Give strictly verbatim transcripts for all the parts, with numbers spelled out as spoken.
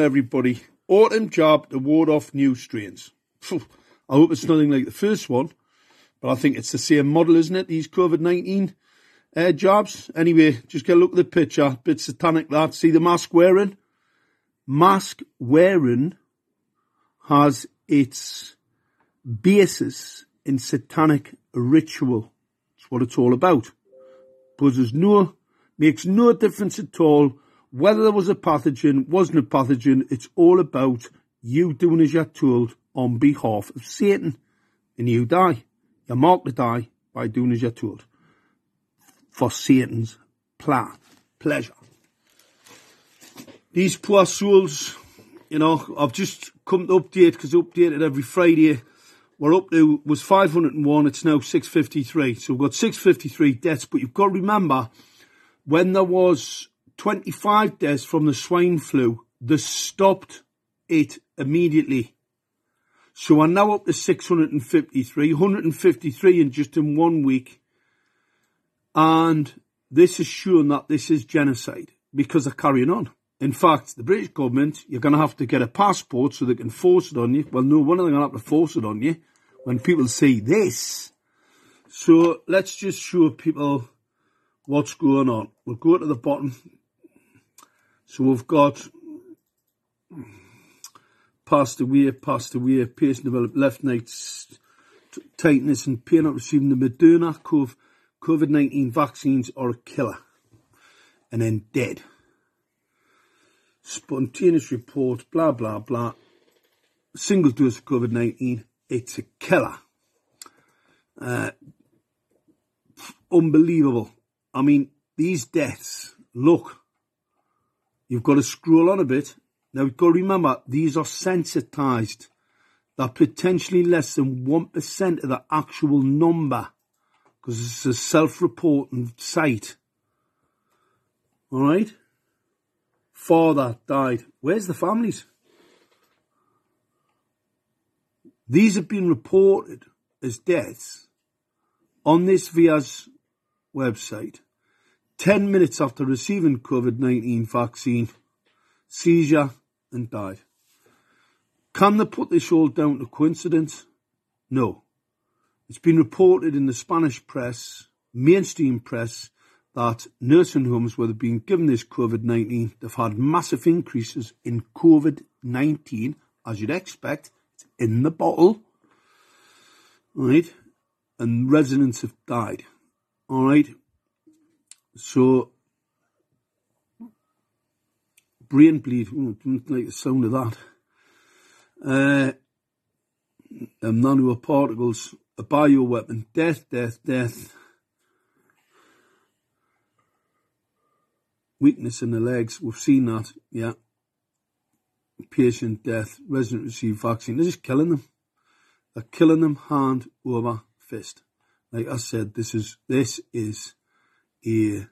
Everybody, autumn jab to ward off new strains. I hope it's nothing like the first one, but I think it's the same model, isn't it? These COVID nineteen uh, jabs. Anyway, just get a look at the picture. Bit satanic that. See the mask wearing? Mask wearing has its basis in satanic ritual. That's what it's all about. But there's no, makes no difference at all whether there was a pathogen, wasn't a pathogen. It's all about you doing as you're told on behalf of Satan. And you die. You're marked to die by doing as you're told. For Satan's plan, pleasure. These poor souls, you know, I've just come to update because I update it every Friday. We're up to, was five hundred and one, it's now six fifty-three. So we've got six fifty-three deaths, but you've got to remember, when there was twenty-five deaths from the swine flu, they stopped it immediately. So we're now up to six hundred fifty-three, one hundred fifty-three in just in one week. And this is showing that this is genocide because they're carrying on. In fact, the British government, you're going to have to get a passport so they can force it on you. Well, no wonder they're going to have to force it on you when people see this. So let's just show people what's going on. We'll go to the bottom. So we've got passed away, passed away, patient developed left night tightness and pain not receiving the Moderna COVID nineteen vaccines are a killer. And then dead. Spontaneous report, blah, blah, blah. Single dose of COVID nineteen, it's a killer. Uh, unbelievable. I mean, these deaths, look, you've got to scroll on a bit. Now, you've got to remember, these are sensitised. They're potentially less than one percent of the actual number because it's a self-reporting site. All right? Father died. Where's the families? These have been reported as deaths on this V I A's website. Ten minutes after receiving COVID nineteen vaccine, seizure and died. Can they put this all down to coincidence? No. It's been reported in the Spanish press, mainstream press, that nursing homes where they've been given this COVID nineteen, they've had massive increases in COVID nineteen, as you'd expect. It's in the bottle. All right? And residents have died. All right? So, brain bleed. Ooh, I don't like the sound of that. Uh, um, nanoparticles, a bioweapon, death, death, death. Weakness in the legs, we've seen that, yeah. Patient death, resident received vaccine. They're just killing them. They're killing them hand over fist. Like I said, this is this is a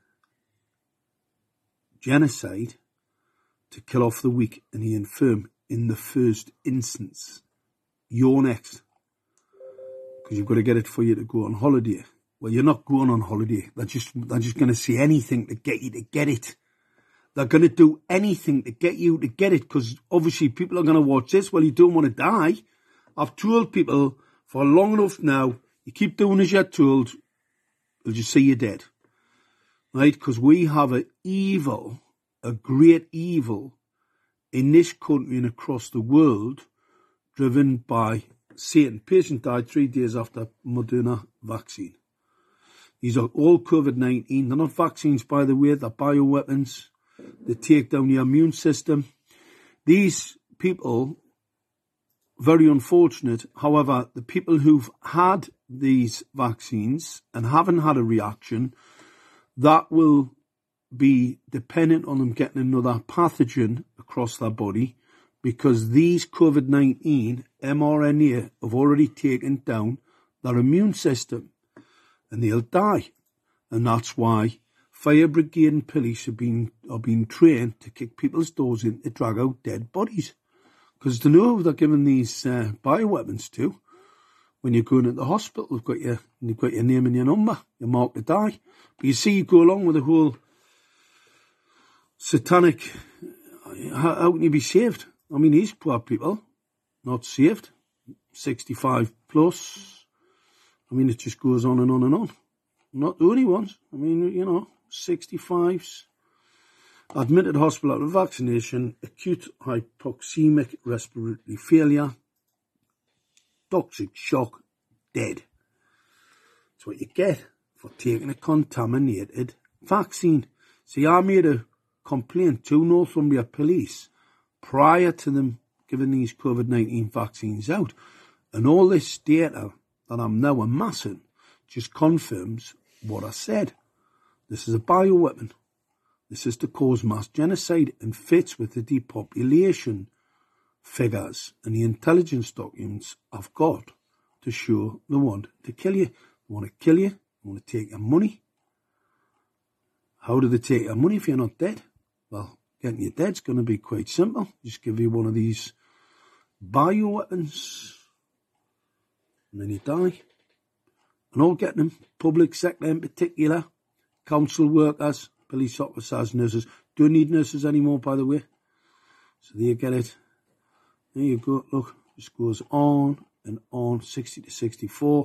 genocide to kill off the weak and the infirm in the first instance. You're next. Because you've got to get it for you to go on holiday. Well, you're not going on holiday. They're just, they're just going to say anything to get you to get it. They're going to do anything to get you to get it because obviously people are going to watch this. Well, you don't want to die. I've told people for long enough now, you keep doing as you're told, they'll just say you're dead. Right? Because we have an evil, a great evil in this country and across the world driven by Satan. Patient died three days after Moderna vaccine. These are all COVID nineteen. They're not vaccines, by the way. They're bioweapons. They take down your immune system. These people, very unfortunate. However, the people who've had these vaccines and haven't had a reaction, that will be dependent on them getting another pathogen across their body because these COVID nineteen mRNA have already taken down their immune system. And they'll die. And that's why fire brigade and police are being, are being trained to kick people's doors in to drag out dead bodies. Because they know who they're giving these uh, bioweapons to. When you're going into the hospital, they've got your, they've got your name and your number. You're marked to die. But you see, you go along with the whole satanic, how, how can you be saved? I mean, these poor people, not saved, sixty-five plus. I mean, it just goes on and on and on. Not the only ones. I mean, you know, sixty-fives. Admitted hospital after vaccination, acute hypoxemic respiratory failure, toxic shock, dead. That's what you get for taking a contaminated vaccine. See, I made a complaint to Northumbria Police prior to them giving these COVID nineteen vaccines out. And all this data that I'm now amassing just confirms what I said. This is a bioweapon. This is to cause mass genocide and fits with the depopulation figures and the intelligence documents I've got to show they want to kill you. They want to kill you. They want to take your money. How do they take your money if you're not dead? Well, getting you dead's going to be quite simple. Just give you one of these bioweapons and then you die. And all getting them, public sector in particular, council workers, police officers, nurses. Don't need nurses anymore, by the way. So there you get it. There you go. Look, just goes on and on. sixty to sixty-four.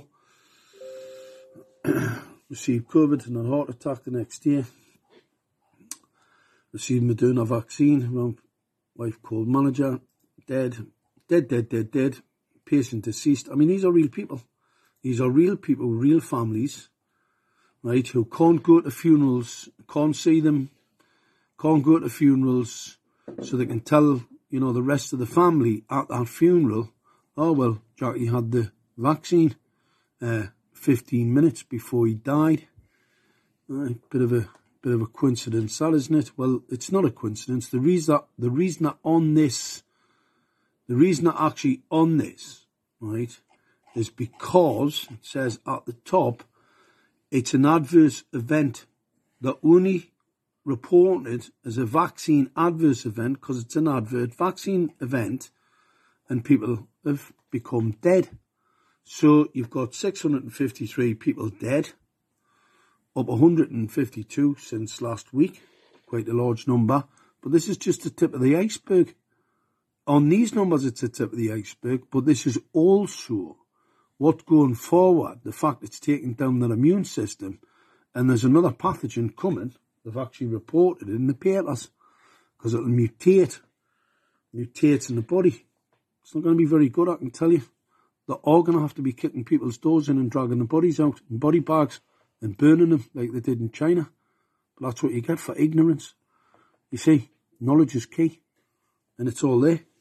Received COVID and a heart attack the next year. Received Moderna vaccine. My wife called manager. Dead. Dead, dead, dead, dead. Patient deceased. I mean, these are real people. These are real people, real families, right, who can't go to funerals, can't see them, can't go to funerals, so they can tell, you know, the rest of the family at that funeral, oh, well, Jackie had the vaccine uh, fifteen minutes before he died. Right, bit of a bit of a coincidence, that, isn't it? Well, it's not a coincidence. The reason that, the reason that on this, the reason that actually on this, right, is because it says at the top, it's an adverse event. They're only reported as a vaccine adverse event because it's an adverse vaccine event and people have become dead. So you've got six hundred fifty-three people dead, up one hundred fifty-two since last week, quite a large number. But this is just the tip of the iceberg. On these numbers, it's the tip of the iceberg, but this is also what going forward, the fact it's taking down their immune system, and there's another pathogen coming, they've actually reported it in the papers, because it'll mutate, mutate in the body. It's not going to be very good, I can tell you. They're all going to have to be kicking people's doors in and dragging the bodies out in body bags and burning them like they did in China. But that's what you get for ignorance. You see, knowledge is key, and it's all there.